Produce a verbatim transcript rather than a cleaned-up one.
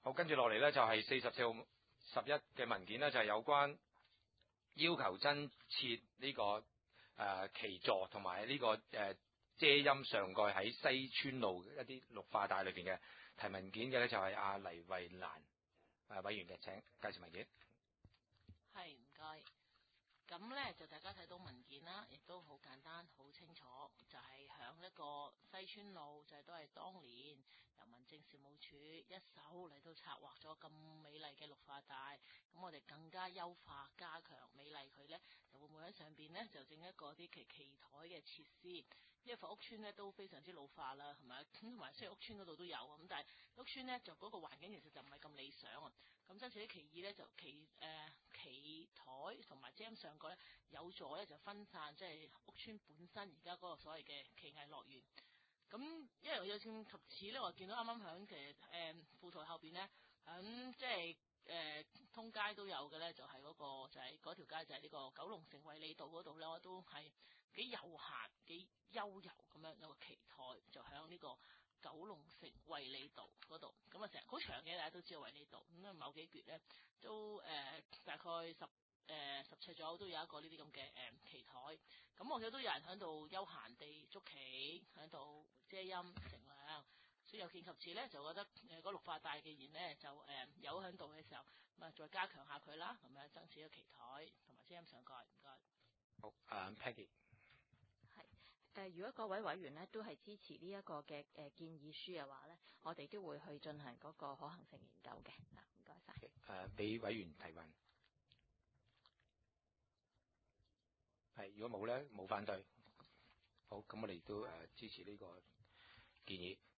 好，跟住落嚟咧就係四十四號十一嘅文件咧，就係有關要求增設呢、這個誒、呃、旗座同埋呢個誒、呃、遮陰上蓋喺西村路一啲綠化帶裏邊嘅提文件嘅咧，就係阿黎慧蘭誒委員嘅，請介紹文件。 係，唔該。咁咧就大家睇到文件啦，亦都好簡單、好清楚，就係響一個西村路，就係、是、都係當年由民政事務處一手嚟到策劃咗咁美麗嘅綠化帶，咁我哋更加優化、加強美麗佢咧，就會唔會喺上邊咧就整一個啲旗旗台嘅設施。因為房屋村咧都非常之老化啦，係咪？咁同埋雖然屋村嗰度都有，咁但係屋村咧就嗰個環境其實就唔係咁理想啊。咁增設啲旗義咧就旗誒、呃、旗台同埋遮陰上蓋咧，有助咧就分散即係屋村本身而家嗰個所謂嘅旗藝樂園。咁因為有見及此咧，我見到啱啱響其實誒副台後邊咧，響即係。誒、呃、通街都有嘅咧，就係、是、嗰、那個就係、是、嗰條街就係呢個九龍城衛理道嗰度咧，我都係幾悠閒、幾悠遊咁樣有個旗台，就喺呢個九龍城衛理道嗰度。咁啊成日好長嘅，大家都知道衛理道咁啊，某幾橛咧都誒、呃、大概十誒、呃、十尺左右都有一個呢啲咁嘅誒旗台。咁我見到都有人喺度悠閒地捉旗，喺度遮陰乘涼。所以有見及此咧，就覺得誒嗰、呃、綠化帶既然咧就誒、呃、有喺度嘅時候，咁啊再加強下佢啦，咁樣增設咗旗台同埋遮陰上蓋。唔該。 好，誒、uh, Peggy。 係誒、呃，如果各位委員咧都係支持呢一個嘅誒、呃、建議書嘅話咧，我哋都會去進行嗰個可行性研究嘅。嗱，唔該晒。 誒，俾委員提問。係，如果冇咧，冇反對。好，咁我哋都誒、呃、支持呢個建議。